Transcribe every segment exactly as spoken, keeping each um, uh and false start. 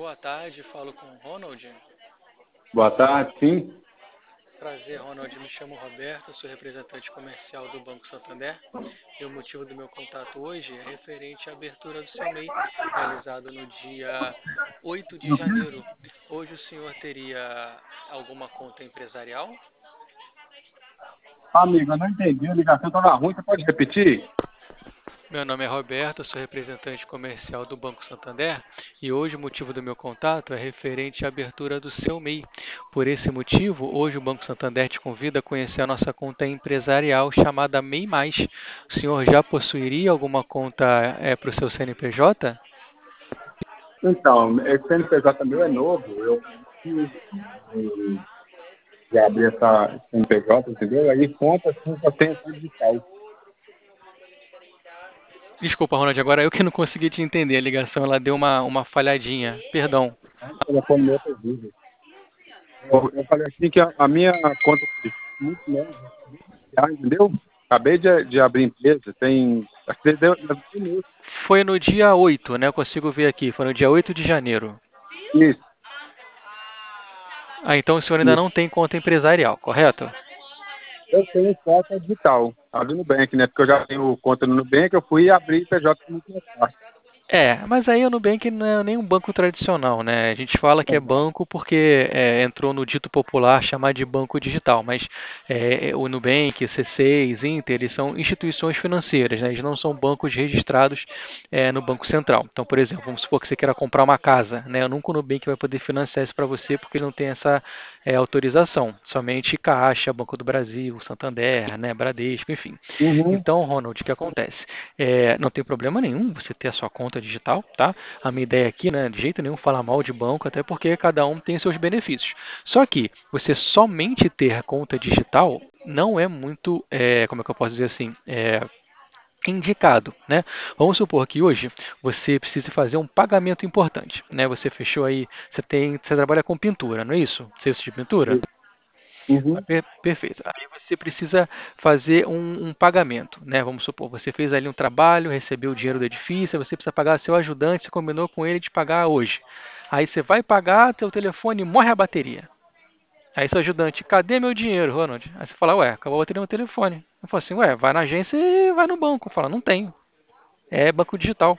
Boa tarde, falo com o Ronald. Boa tarde, sim. Prazer, Ronald. Me chamo Roberto, sou representante comercial do Banco Santander e o motivo do meu contato hoje é referente à abertura do seu M E I, realizado no dia oito de janeiro. Hoje o senhor teria alguma conta empresarial? Amigo, eu não entendi, a ligação estava ruim, você pode repetir? Meu nome é Roberto, sou representante comercial do Banco Santander e hoje o motivo do meu contato é referente à abertura do seu M E I. Por esse motivo, hoje o Banco Santander te convida a conhecer a nossa conta empresarial chamada M E I Mais. O senhor já possuiria alguma conta para o seu C N P J? Então, esse C N P J meu é novo, eu preciso de, de abrir essa C N P J, entendeu? Aí conta assim, só tem essa digital. Desculpa, Ronald, agora eu que não consegui te entender. A ligação ela deu uma, uma falhadinha. Perdão. O telefone meu é terrível. Eu, eu falei assim que a, a minha conta é muito nova, já, entendeu? Acabei de, de abrir empresa, tem. Acho que deu, deu um mês. Foi no dia oito, né? Eu consigo ver aqui. Foi no dia oito de janeiro. Isso, Ah, então o senhor ainda isso. não tem conta empresarial, correto? Eu tenho conta digital, a do Nubank, né? Porque eu já tenho conta no Nubank, eu fui abrir P J muito mais fácil. É, mas aí o Nubank não é nem um banco tradicional, né? A gente fala que é banco porque é, entrou no dito popular chamar de banco digital, mas é, o Nubank, C seis, Inter, eles são instituições financeiras, né? Eles não são bancos registrados é, no Banco Central. Então, por exemplo, vamos supor que você queira comprar uma casa, né? Nunca o Nubank vai poder financiar isso para você porque ele não tem essa é, autorização. Somente Caixa, Banco do Brasil, Santander, né? Bradesco, enfim. Uhum. Então, Ronald, o que acontece? É, não tem problema nenhum você ter a sua conta digital, tá? A minha ideia aqui, né, de jeito nenhum falar mal de banco, até porque cada um tem seus benefícios. Só que você somente ter a conta digital não é muito, é, como é que eu posso dizer assim, é, indicado, né? Vamos supor que hoje você precise fazer um pagamento importante, né? Você fechou aí, você tem, você trabalha com pintura, não é isso? Serviço de pintura? Ah, Uhum. per- Perfeito. Aí você precisa fazer um, um pagamento, né? Vamos supor, você fez ali um trabalho, recebeu o dinheiro do edifício, você precisa pagar seu ajudante, você combinou com ele de pagar hoje. Aí você vai pagar, teu telefone morre a bateria. Aí seu ajudante, cadê meu dinheiro, Ronald? Aí você fala, ué, acabou a bateria no meu telefone. Eu falo assim, ué, vai na agência e vai no banco. Fala, não tenho. É banco digital.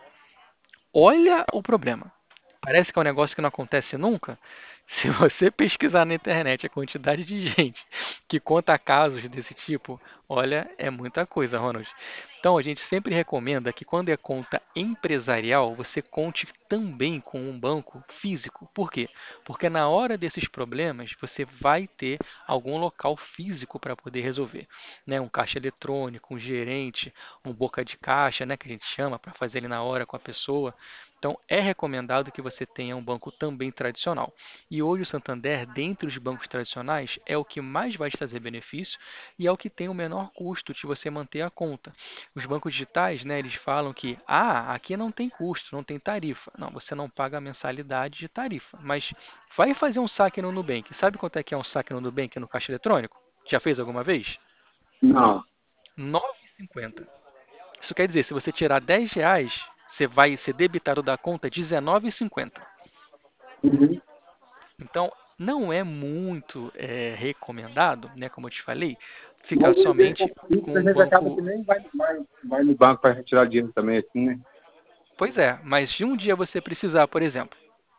Olha o problema. Parece que é um negócio que não acontece nunca. Se você pesquisar na internet a quantidade de gente que conta casos desse tipo, olha, é muita coisa, Ronald. Então, a gente sempre recomenda que quando é conta empresarial, você conte também com um banco físico. Por quê? Porque na hora desses problemas, você vai ter algum local físico para poder resolver, né? Um caixa eletrônico, um gerente, um boca de caixa, né, que a gente chama para fazer ele na hora com a pessoa. Então, é recomendado que você tenha um banco também tradicional. E hoje o Santander, dentre os bancos tradicionais, é o que mais vai te trazer benefício e é o que tem o menor custo de você manter a conta. Os bancos digitais, né, eles falam que, ah, aqui não tem custo, não tem tarifa. Não, você não paga a mensalidade de tarifa. Mas vai fazer um saque no Nubank. Sabe quanto é que é um saque no Nubank no caixa eletrônico? Já fez alguma vez? Não. nove reais e cinquenta centavos. Isso quer dizer, se você tirar dez reais, você vai ser debitado da conta dezenove reais e cinquenta centavos. Uhum. Então, não é muito é, recomendado, né, como eu te falei, ficar Mas ele vem com somente isso, com a um gente acaba que banco. nem vai, vai, vai no banco para retirar dinheiro também, assim, né? Pois é, mas se um dia você precisar, por exemplo,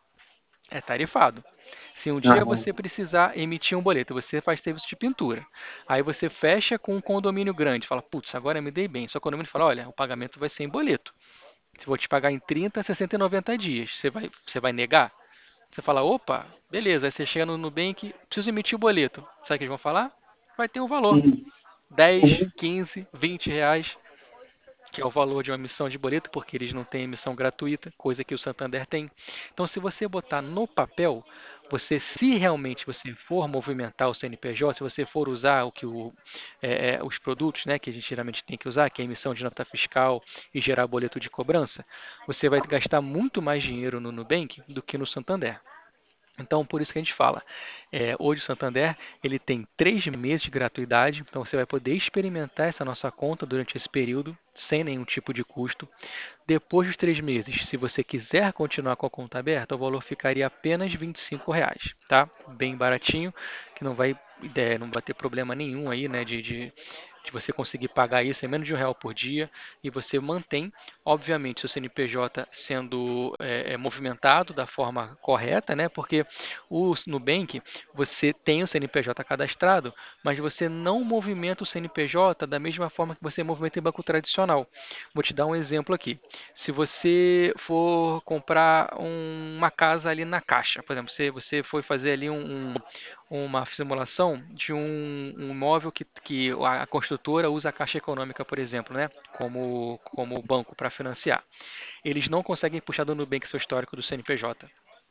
é tarifado. Se um dia Aham. você precisar emitir um boleto, você faz serviço de pintura. Aí você fecha com um condomínio grande, fala, putz, agora eu me dei bem. Só que o condomínio fala, olha, o pagamento vai ser em boleto. Se vou te pagar em trinta, sessenta e noventa dias, você vai, você vai negar? Você fala, opa, beleza. Aí você chega no Nubank, preciso emitir o boleto. Sabe o que eles vão falar? Vai ter um valor. Uhum. dez, Uhum. quinze, vinte reais, que é o valor de uma emissão de boleto, porque eles não têm emissão gratuita, coisa que o Santander tem. Então, se você botar no papel, você, se realmente você for movimentar o C N P J, se você for usar o que o, é, é, os produtos, né, que a gente geralmente tem que usar, que é a emissão de nota fiscal e gerar boleto de cobrança, você vai gastar muito mais dinheiro no Nubank do que no Santander. Então, por isso que a gente fala, é, hoje o Santander ele tem três meses de gratuidade, então você vai poder experimentar essa nossa conta durante esse período, sem nenhum tipo de custo. Depois dos três meses, se você quiser continuar com a conta aberta, o valor ficaria apenas vinte e cinco reais, tá? Bem baratinho, que não vai, é, não vai ter problema nenhum aí, né, de, de, de você conseguir pagar isso em menos de um real por dia e você mantém, obviamente, seu C N P J sendo é, é, movimentado da forma correta, né? Porque o Nubank, você tem o C N P J cadastrado, mas você não movimenta o C N P J da mesma forma que você movimenta em banco tradicional. Vou te dar um exemplo aqui. Se você for comprar um- uma casa ali na Caixa, por exemplo, você, você foi fazer ali um, um- uma simulação de um, um imóvel que, que a construtora usa a Caixa Econômica, por exemplo, né, como, como banco para financiar. Eles não conseguem puxar do Nubank seu histórico do C N P J,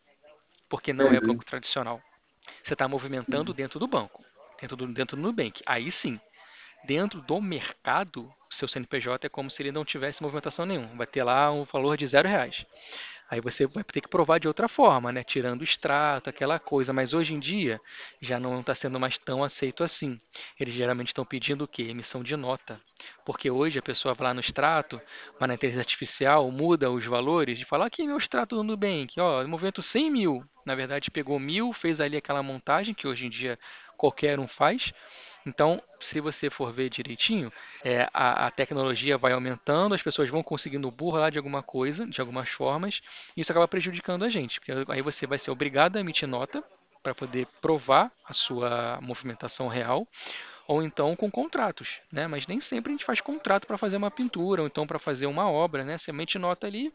porque não é Entendi. banco tradicional. Você está movimentando dentro do banco, dentro do, dentro do Nubank. Aí sim, dentro do mercado, seu C N P J é como se ele não tivesse movimentação nenhuma. Vai ter lá um valor de zero reais. Aí você vai ter que provar de outra forma, né? Tirando o extrato, aquela coisa. Mas hoje em dia já não está sendo mais tão aceito assim. Eles geralmente estão pedindo o quê? Emissão de nota. Porque hoje a pessoa vai lá no extrato, vai na inteligência artificial, muda os valores e fala: aqui meu extrato do Nubank, ó, movimento cem mil. Na verdade, pegou mil, fez ali aquela montagem que hoje em dia qualquer um faz. Então, se você for ver direitinho, é, a, a tecnologia vai aumentando, as pessoas vão conseguindo burlar de alguma coisa, de algumas formas, e isso acaba prejudicando a gente, porque aí você vai ser obrigado a emitir nota para poder provar a sua movimentação real, ou então com contratos, né? Mas nem sempre a gente faz contrato para fazer uma pintura, ou então para fazer uma obra, né? Você emite nota ali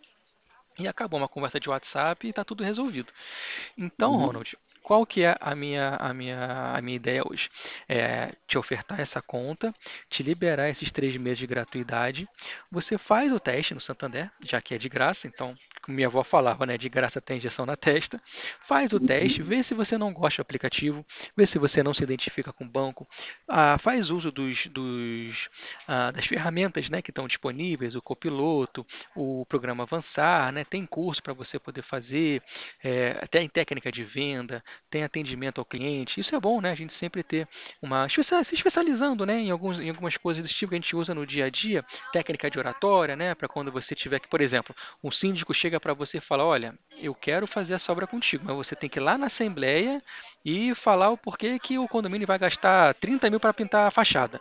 e acabou uma conversa de WhatsApp e está tudo resolvido. Então, Uhum. Ronald, qual que é a minha, a minha, a minha ideia hoje? É te ofertar essa conta, te liberar esses três meses de gratuidade. Você faz o teste no Santander, já que é de graça, então, como minha avó falava, né, de graça tem injeção na testa. Faz o teste, Uhum. vê se você não gosta do aplicativo, vê se você não se identifica com o banco. Ah, faz uso dos, dos, ah, das ferramentas, né, que estão disponíveis, o Copiloto, o programa Avançar, né, tem curso para você poder fazer, é, tem técnica de venda, tem atendimento ao cliente. Isso é bom, né? A gente sempre ter uma especia- se especializando, né, em alguns, em algumas coisas desse tipo que a gente usa no dia a dia, técnica de oratória, né, para quando você tiver que, por exemplo, um síndico chega para você e fala, olha, eu quero fazer essa obra contigo, mas você tem que ir lá na assembleia e falar o porquê que o condomínio vai gastar trinta mil para pintar a fachada.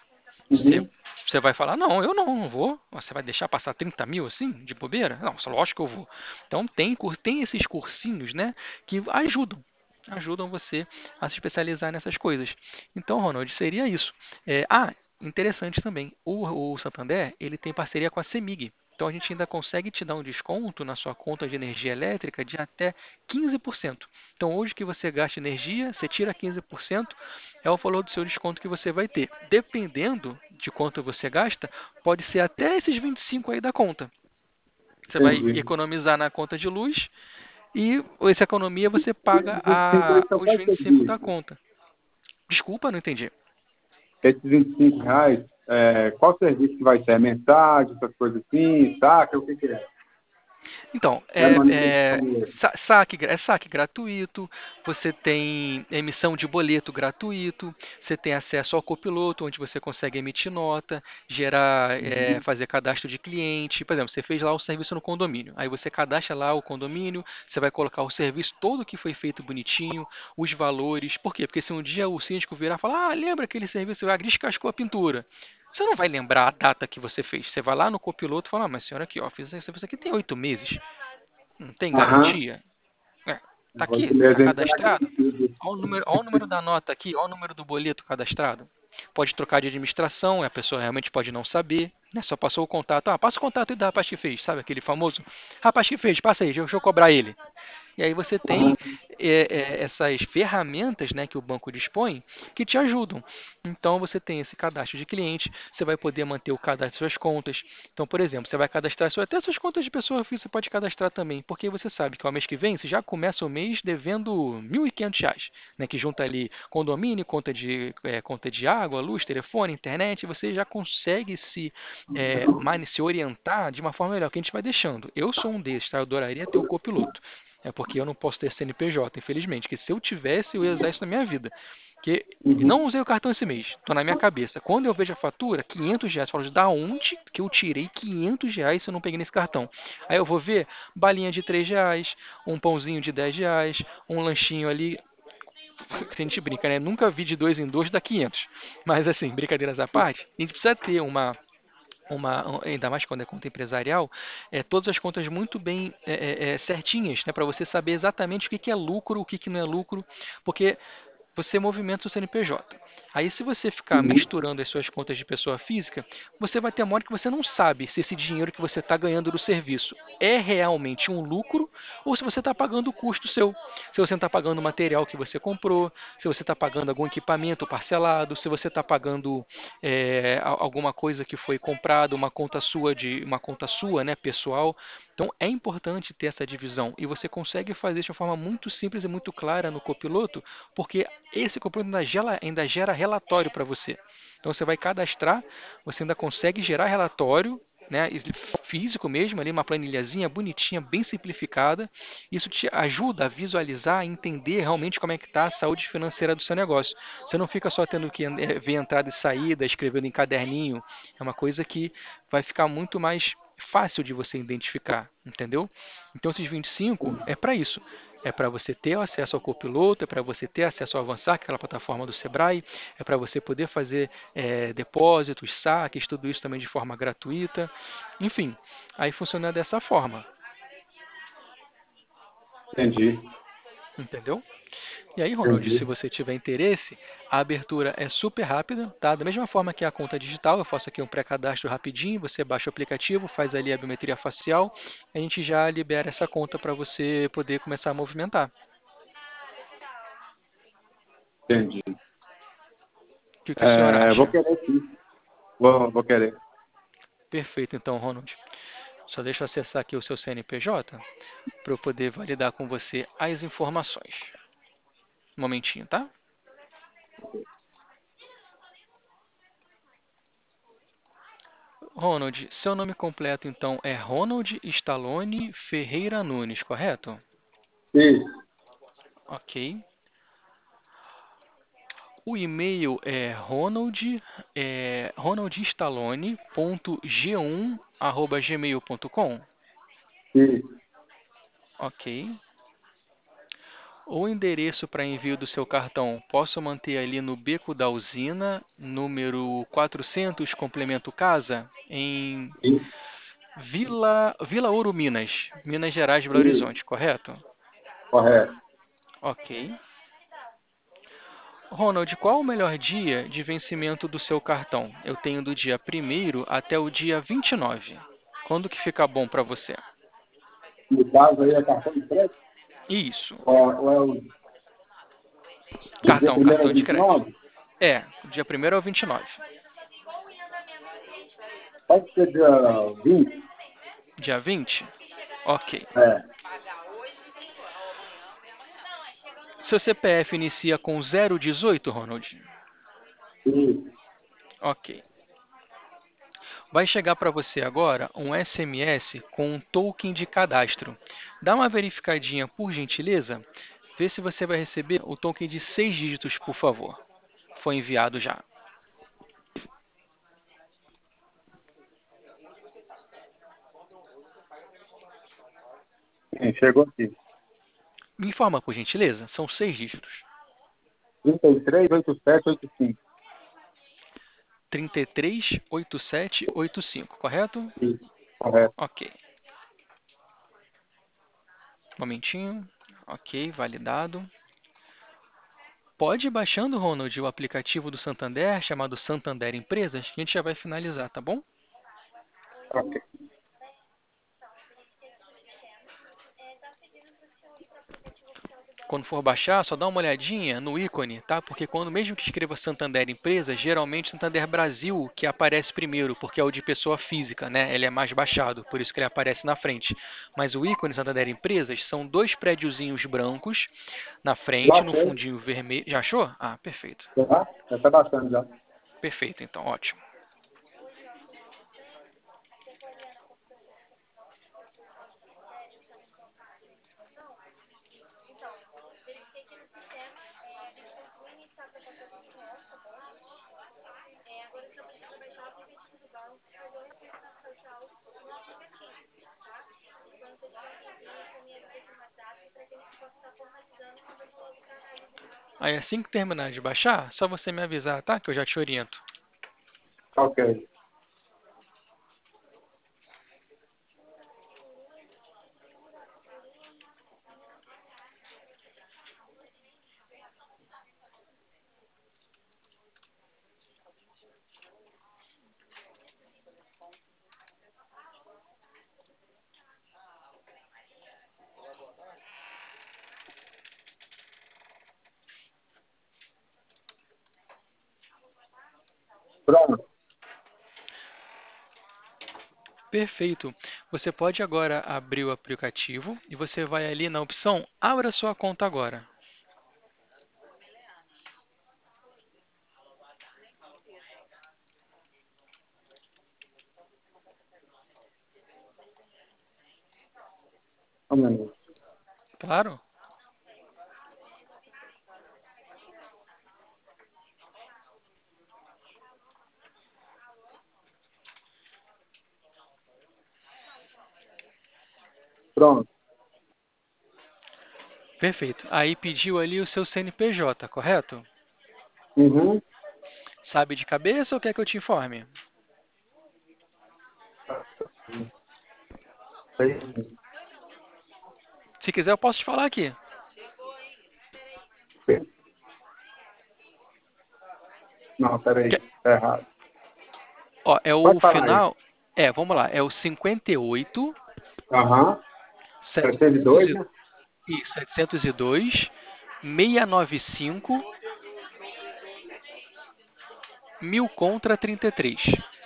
Você, Uhum. você vai falar, não, eu não, não vou. Você vai deixar passar trinta mil assim, de bobeira? Não, só lógico que eu vou. Então tem, cur- tem esses cursinhos, né, que ajudam. Ajudam você a se especializar nessas coisas. Então, Ronald, seria isso. É, ah, interessante também. O, o Santander, ele tem parceria com a CEMIG. Então a gente ainda consegue te dar um desconto na sua conta de energia elétrica de até quinze por cento. Então hoje que você gasta energia, você tira quinze por cento, é o valor do seu desconto que você vai ter. Dependendo de quanto você gasta, pode ser até esses vinte e cinco aí da conta. Você vai Entendi. economizar na conta de luz e essa economia você paga Esses vinte e cinco aí a, são os quais vinte e cinco da serviços? conta. Desculpa, não entendi. Esses vinte e cinco reais, é, qual serviço que vai ser? É mensagem, essas coisas assim, saca? O que que é? Então, É é, manutenção é, mesmo. sa- saque, é saque gratuito, você tem emissão de boleto gratuito, você tem acesso ao copiloto, onde você consegue emitir nota, gerar, é, Uhum. fazer cadastro de cliente. Por exemplo, você fez lá o serviço no condomínio, aí você cadastra lá o condomínio, você vai colocar o serviço todo que foi feito bonitinho, os valores. Por quê? Porque se um dia o síndico virar e falar, ah, lembra aquele serviço, a Gris cascou a pintura. Você não vai lembrar a data que você fez. Você vai lá no copiloto e fala, ah, mas senhora aqui, ó, fiz esse serviço aqui tem oito meses. Não tem Aham. garantia? É, tá aqui, Oito tá meses então é cadastrado. garantido. Olha o número, olha o número da nota aqui, olha o número do boleto cadastrado. Pode trocar de administração, a pessoa realmente pode não saber, né? Só passou o contato. Ah, passa o contato aí da rapaz que fez, sabe aquele famoso? Rapaz que fez, passa aí, deixa eu cobrar ele. E aí você tem Aham. é, é, essas ferramentas, né, que o banco dispõe que te ajudam. Então você tem esse cadastro de cliente, você vai poder manter o cadastro das suas contas. Então, por exemplo, você vai cadastrar sua- até suas contas de pessoa física, você pode cadastrar também, porque você sabe que ao mês que vem você já começa o mês devendo mil e quinhentos reais, né, que junta ali condomínio, conta de, é, conta de água, luz, telefone, internet, você já consegue se, é, mani- se orientar de uma forma melhor, que a gente vai deixando. Eu sou um desses, tá? Eu adoraria ter o copiloto. É porque eu não posso ter C N P J, infelizmente. Que se eu tivesse, eu ia usar isso na minha vida. Que Uhum. não usei o cartão esse mês, tô na minha cabeça. Quando eu vejo a fatura, quinhentos reais, eu falo, da onde que eu tirei quinhentos reais se eu não peguei nesse cartão? Aí eu vou ver balinha de três reais, um pãozinho de dez reais, um lanchinho ali, que a gente brinca, né? Nunca vi de dois em dois dá quinhentos. Mas assim, brincadeiras à parte, a gente precisa ter uma uma, ainda mais quando é conta empresarial, é, todas as contas muito bem é, é, é, certinhas, né, para você saber exatamente o que, que é lucro, o que, que não é lucro, porque você movimenta o C N P J. Aí, se você ficar Uhum. misturando as suas contas de pessoa física, você vai ter uma hora que você não sabe se esse dinheiro que você está ganhando do serviço é realmente um lucro ou se você está pagando o custo seu. Se você está pagando o material que você comprou, se você está pagando algum equipamento parcelado, se você está pagando é, alguma coisa que foi comprada, uma conta sua de uma conta sua, né, pessoal. Então é importante ter essa divisão e você consegue fazer isso de uma forma muito simples e muito clara no copiloto, porque esse copiloto ainda gera, ainda gera relatório para você. Então você vai cadastrar, você ainda consegue gerar relatório, né, físico mesmo, ali uma planilhazinha bonitinha, bem simplificada. Isso te ajuda a visualizar, a entender realmente como é que está a saúde financeira do seu negócio. Você não fica só tendo que eh, ver entrada e saída, escrevendo em caderninho. É uma coisa que vai ficar muito mais fácil de você identificar, entendeu? Então esses vinte e cinco é para isso. É para você ter acesso ao copiloto, é para você ter acesso ao Avançar, que é aquela plataforma do Sebrae, é para você poder fazer é, depósitos, saques, tudo isso também de forma gratuita. Enfim, aí funciona dessa forma, Entendi, entendeu? E aí, Ronald, se entendi. você tiver interesse, a abertura é super rápida, tá? Da mesma forma que a conta digital, eu faço aqui um pré-cadastro rapidinho, você baixa o aplicativo, faz ali a biometria facial, a gente já libera essa conta para você poder começar a movimentar. Entendi. O que, que o senhor É, vou acha? querer sim. Vou, vou querer. Perfeito, então, Ronald. Só deixa eu acessar aqui o seu C N P J para eu poder validar com você as informações. Um momentinho, tá? Ronald, seu nome completo então é Ronald Stallone Ferreira Nunes, correto? Isso, Ok. O e-mail é ronald, é, ronaldstallone ponto g um arroba gmail ponto com. isso. Ok. O endereço para envio do seu cartão posso manter ali no Beco da Usina, número quatrocentos, complemento casa, em Isso, Vila, Vila Ouro, Minas, Minas Gerais, Belo isso. Horizonte, correto? Correto. Ok. Ronald, qual o melhor dia de vencimento do seu cartão? Eu tenho do dia primeiro até o dia vinte e nove. Quando que fica bom para você? No caso aí é cartão de crédito? Isso. Ou, ou é o, o dia Cartão, primeiro ao cartão de vinte e crédito. nove? É, dia primeiro ao vinte e nove. Pode ser dia vinte? Dia vinte? Ok. É. Seu C P F inicia com zero dezoito, Ronald? Isso. Ok. Vai chegar para você agora um S M S com um token de cadastro. Dá uma verificadinha, por gentileza. Vê se você vai receber o token de seis dígitos, por favor. Foi enviado já. Sim, chegou aqui. Me informa, por gentileza. São seis dígitos. trinta e três, oitenta e sete, oitenta e cinco. trinta e três, oitenta e sete, oitenta e cinco, correto? Isso. Correto. Ok. Momentinho. Ok, validado. Pode ir baixando, Ronald, o aplicativo do Santander, chamado Santander Empresas, que a gente já vai finalizar, tá bom? Ok. Quando for baixar, só dá uma olhadinha no ícone, tá? Porque quando mesmo que escreva Santander Empresas, geralmente Santander Brasil que aparece primeiro, porque é o de pessoa física, né? Ele é mais baixado, por isso que ele aparece na frente. Mas o ícone Santander Empresas são dois prédiozinhos brancos na Já frente, no achei. fundinho vermelho. Já achou? Ah, perfeito. Já? Já está baixando já. Perfeito, então, ótimo. Aí assim que terminar de baixar, só você me avisar, tá? Que eu já te oriento. Ok. Pronto. Perfeito. Você pode agora abrir o aplicativo e você vai ali na opção Abra sua conta agora. Um minuto. Claro? Pronto. Perfeito. Aí pediu ali o seu C N P J, correto? Uhum. Sabe de cabeça ou quer que eu te informe? Se quiser, eu posso te falar aqui. Não, peraí. Que- Tá errado. Ó, é Pode o falar aí. final. É, vamos lá. É o cinquenta e oito, Aham. trezentos e dois, setecentos e, né? e setecentos e dois, seiscentos e noventa e cinco, mil contra trinta e três.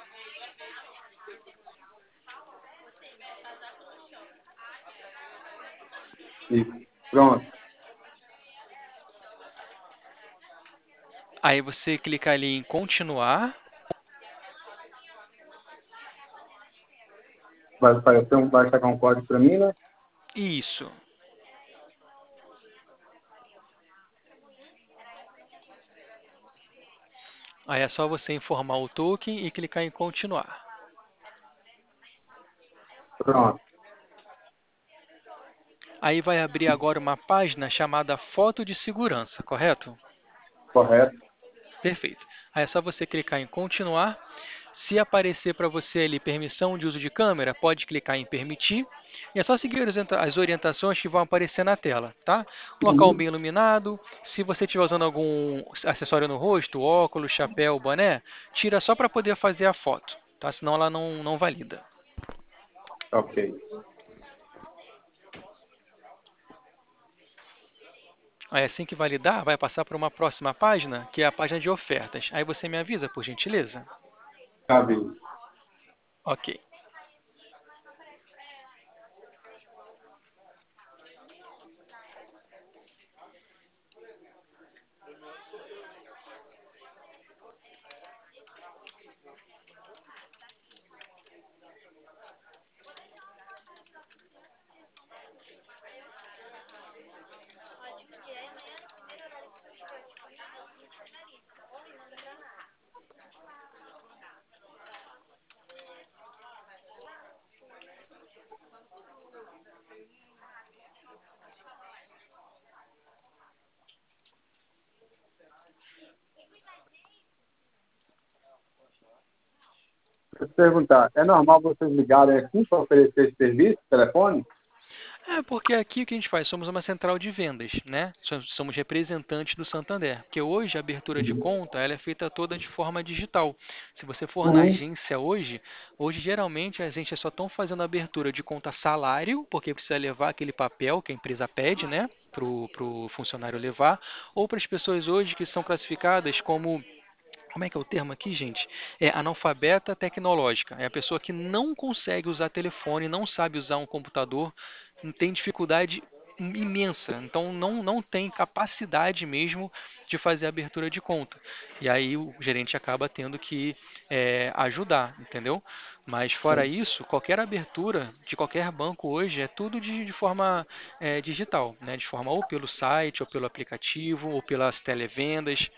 Isso. Pronto. Aí você clica ali em continuar. Vai aparecer um, vai sacar um código para mim, né? Isso. Aí é só você informar o token e clicar em continuar. Pronto. Aí vai abrir agora uma página chamada Foto de Segurança, correto? Correto. Perfeito. Aí é só você clicar em continuar. Se aparecer para você ali permissão de uso de câmera, pode clicar em permitir. E é só seguir as orientações que vão aparecer na tela, tá? Local Uhum. bem iluminado. Se você estiver usando algum acessório no rosto, óculos, chapéu, boné, tira só para poder fazer a foto, tá? Senão ela não, não valida. Ok. Aí assim que validar, vai passar para uma próxima página, que é a página de ofertas. Aí você me avisa, por gentileza. Cabe. Ok. Deixa eu te perguntar, é normal vocês ligarem aqui para oferecer esse serviço, telefone? É, porque aqui o que a gente faz? Somos uma central de vendas, né? Somos somos representantes do Santander. Porque hoje a abertura de Uhum. conta ela é feita toda de forma digital. Se você for na Uhum. agência hoje, hoje geralmente as agências só estão fazendo abertura de conta salário, porque precisa levar aquele papel que a empresa pede, né? Para o funcionário levar, ou para as pessoas hoje que são classificadas como como é que é o termo aqui, gente? É analfabeta tecnológica. É a pessoa que não consegue usar telefone, não sabe usar um computador, tem dificuldade imensa. Então não, não tem capacidade mesmo de fazer a abertura de conta. E aí o gerente acaba tendo que é, ajudar, entendeu? Mas fora Sim. isso, qualquer abertura de qualquer banco hoje é tudo de, de forma é, digital, né? De forma ou pelo site, ou pelo aplicativo, ou pelas televendas.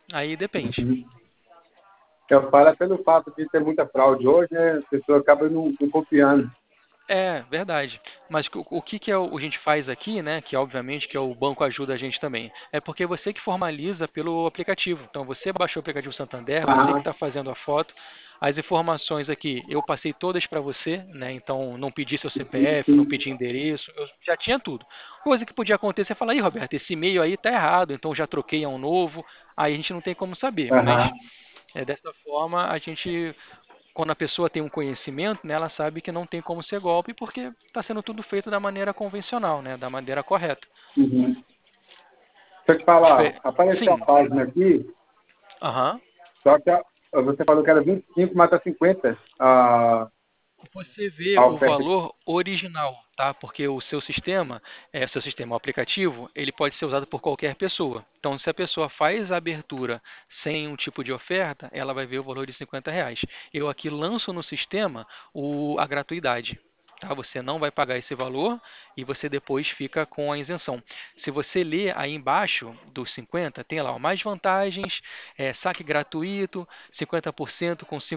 Aí depende. Uhum. Eu falo é pelo fato de ter muita fraude hoje, né? A pessoa acaba não, não confiando. É, verdade. Mas o, o que que é o, a gente faz aqui, né? Que obviamente que é o banco ajuda a gente também. É porque você que formaliza pelo aplicativo. Então você baixou o aplicativo Santander, você que Aham. está fazendo a foto. As informações aqui eu passei todas para você, né? Então não pedi seu Sim, C P F, não sim. pedi endereço, eu já tinha tudo. Coisa que podia acontecer, você fala, aí Roberto, esse e-mail aí tá errado, então já troquei a um novo. Aí a gente não tem como saber, mas Aham. é dessa forma a gente quando a pessoa tem um conhecimento, né, ela sabe que não tem como ser golpe porque está sendo tudo feito da maneira convencional, né, da maneira correta. Uhum. Deixa eu te falar, Difer- apareceu a Sim, página aqui, aham. só que a- você falou que era vinte e cinco, mas tá cinquenta a, Você vê a o oferta. valor original, tá? Porque o seu sistema, é, o seu sistema o aplicativo, ele pode ser usado por qualquer pessoa. Então, se a pessoa faz a abertura sem um tipo de oferta, ela vai ver o valor de cinquenta reais. Eu aqui lanço no sistema o, a gratuidade. Tá? Você não vai pagar esse valor e você depois fica com a isenção. Se você ler aí embaixo dos cinquenta, tem lá ó, mais vantagens, é, saque gratuito, cinquenta por cento com